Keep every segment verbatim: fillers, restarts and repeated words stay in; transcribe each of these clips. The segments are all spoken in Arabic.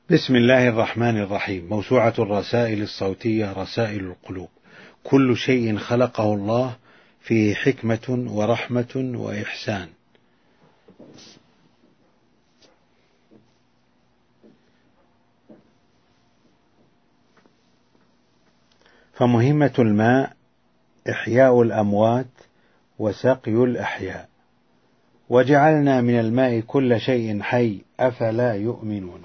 بسم الله الرحمن الرحيم. موسوعة الرسائل الصوتية رسائل القلوب. كل شيء خلقه الله فيه حكمة ورحمة وإحسان. فمهمة الماء إحياء الأموات وسقي الأحياء، وجعلنا من الماء كل شيء حي أفلا يؤمنون.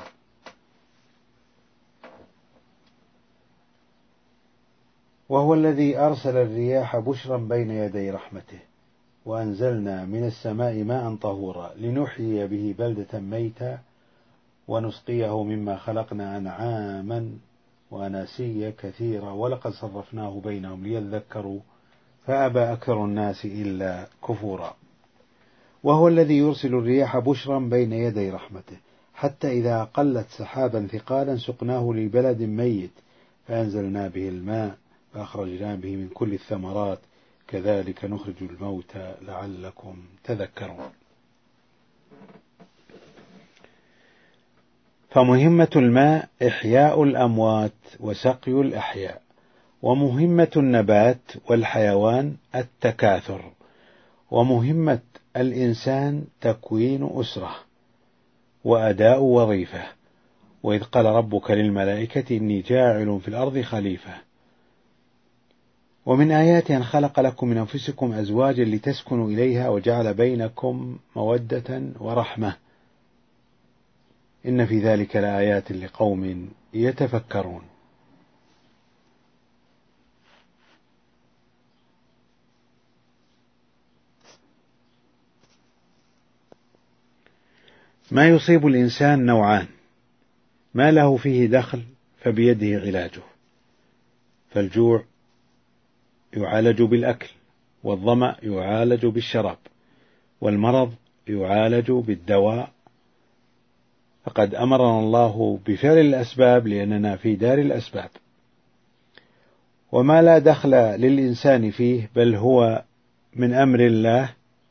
وهو الذي أرسل الرياح بشرا بين يدي رحمته، وأنزلنا من السماء ماء طهورا لنحيي به بلدة ميتا ونسقيه مما خلقنا أنعاما وأناسيا كثيرا ولقد صرفناه بينهم ليذكروا فأبى أكثر الناس إلا كفورا. وهو الذي يرسل الرياح بشرا بين يدي رحمته حتى إذا قلت سحابا ثقالا سقناه لبلد ميت فأنزلنا به الماء فأخرجنا به من كل الثمرات كذلك نخرج الموتى لعلكم تذكرون. فمهمة الماء إحياء الأموات وسقي الأحياء، ومهمة النبات والحيوان التكاثر، ومهمة الإنسان تكوين أسرة وأداء وظيفة. وإذ قال ربك للملائكة إني جاعل في الأرض خليفة. ومن آياته أن خلق لكم من أنفسكم أزواجا لتسكنوا إليها وجعل بينكم مودة ورحمة إن في ذلك لآيات لقوم يتفكرون. ما يصيب الإنسان نوعان: ما له فيه دخل فبيده علاجه، فالجوع يعالج بالأكل، والظمأ يعالج بالشراب، والمرض يعالج بالدواء. فقد أمرنا الله بفعل الأسباب لأننا في دار الأسباب. وما لا دخل للإنسان فيه بل هو من أمر الله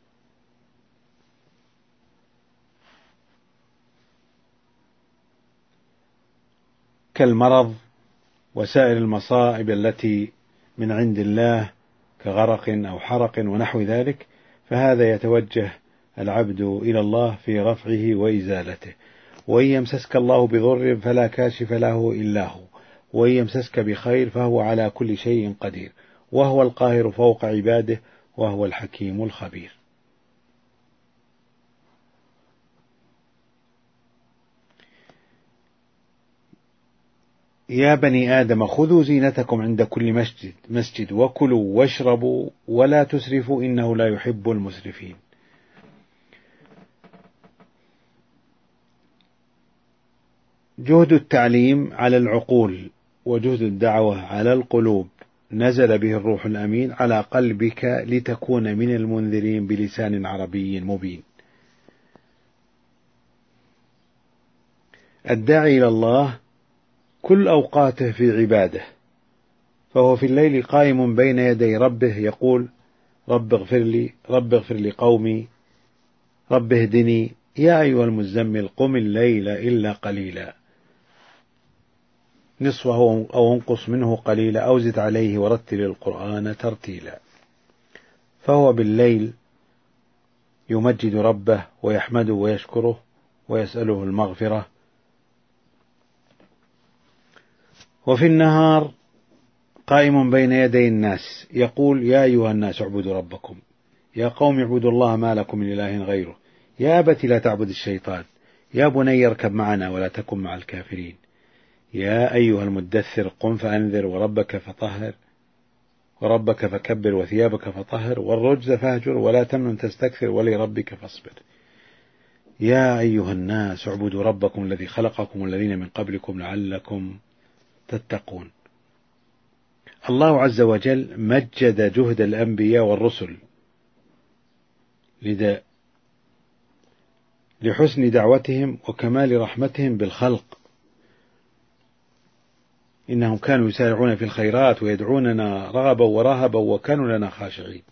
كالمرض وسائر المصائب التي من عند الله كغرق أو حرق ونحو ذلك، فهذا يتوجه العبد إلى الله في رفعه وإزالته. وإن يمسسك الله بضر فلا كاشف له إلا هو، وإن يمسسك بخير فهو على كل شيء قدير، وهو القاهر فوق عباده، وهو الحكيم الخبير. يا بني آدم خذوا زينتكم عند كل مسجد, مسجد وكلوا واشربوا ولا تسرفوا إنه لا يحب المسرفين. جهد التعليم على العقول وجهد الدعوة على القلوب نزل به الروح الأمين على قلبك لتكون من المنذرين بلسان عربي مبين. الداعي إلى الله كل أوقاته في عباده، فهو في الليل قائم بين يدي ربه يقول رب اغفر لي رب اغفر لي قومي رب اهدني يا أيها المزمل قم الليل إلا قليلا نصفه أو انقص منه قليلا أو زد عليه ورتل القرآن ترتيلا. فهو بالليل يمجد ربه ويحمده ويشكره ويسأله المغفرة، وفي النهار قائم بين يدي الناس يقول يا أيها الناس اعبدوا ربكم يا قوم اعبدوا الله ما لكم من إله غيره يا أبت لا تعبد الشيطان يا بني اركب معنا ولا تكن مع الكافرين يا أيها المدثر قم فأنذر وربك فطهر وربك فكبر وثيابك فطهر والرجز فاهجر ولا تمنن تستكثر ولربك فاصبر يا أيها الناس اعبدوا ربكم الذي خلقكم والذين من قبلكم لعلكم تتقون. الله عز وجل مجد جهد الأنبياء والرسل لذا لحسن دعوتهم وكمال رحمتهم بالخلق، إنهم كانوا يسارعون في الخيرات ويدعوننا رغبا ورهبا وكانوا لنا خاشعين.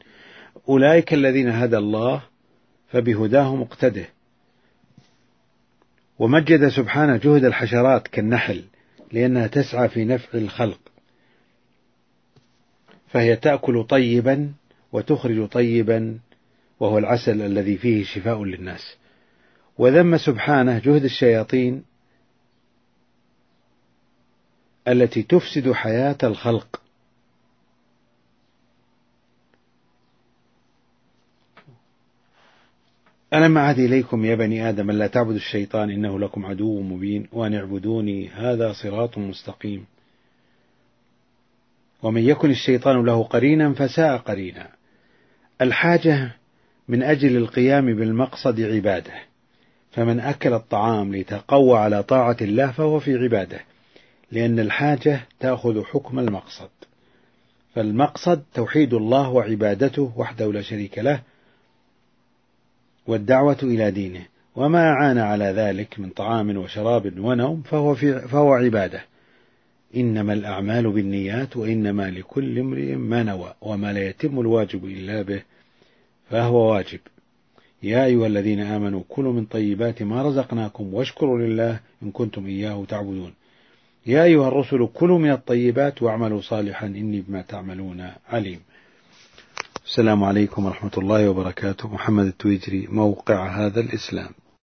أولئك الذين هدى الله فبهداه مقتده. ومجد سبحانه جهد الحشرات كالنحل لأنها تسعى في نفع الخلق، فهي تأكل طيبا وتخرج طيبا وهو العسل الذي فيه شفاء للناس. وذم سبحانه جهد الشياطين التي تفسد حياة الخلق. ألم أعهد إليكم يا بني آدم ألا تعبدوا الشيطان إنه لكم عدو مبين وأن اعبدوني هذا صراط مستقيم. ومن يكن الشيطان له قرينا فساء قرينا. الحاجة من أجل القيام بالمقصد عبادة، فمن أكل الطعام ليتقوى على طاعة الله فهو في عبادة، لأن الحاجة تأخذ حكم المقصد. فالمقصد توحيد الله وعبادته وحده لا شريك له والدعوة إلى دينه، وما أعان على ذلك من طعام وشراب ونوم فهو, في فهو عبادة. إنما الأعمال بالنيات وإنما لكل امرئ ما نوى وما لا يتم الواجب إلا به فهو واجب. يا أيها الذين آمنوا كلوا من طيبات ما رزقناكم واشكروا لله إن كنتم إياه تعبدون. يا أيها الرسل كلوا من الطيبات واعملوا صالحا إني بما تعملون عليم. السلام عليكم ورحمة الله وبركاته. محمد التويجري، موقع هذا الإسلام.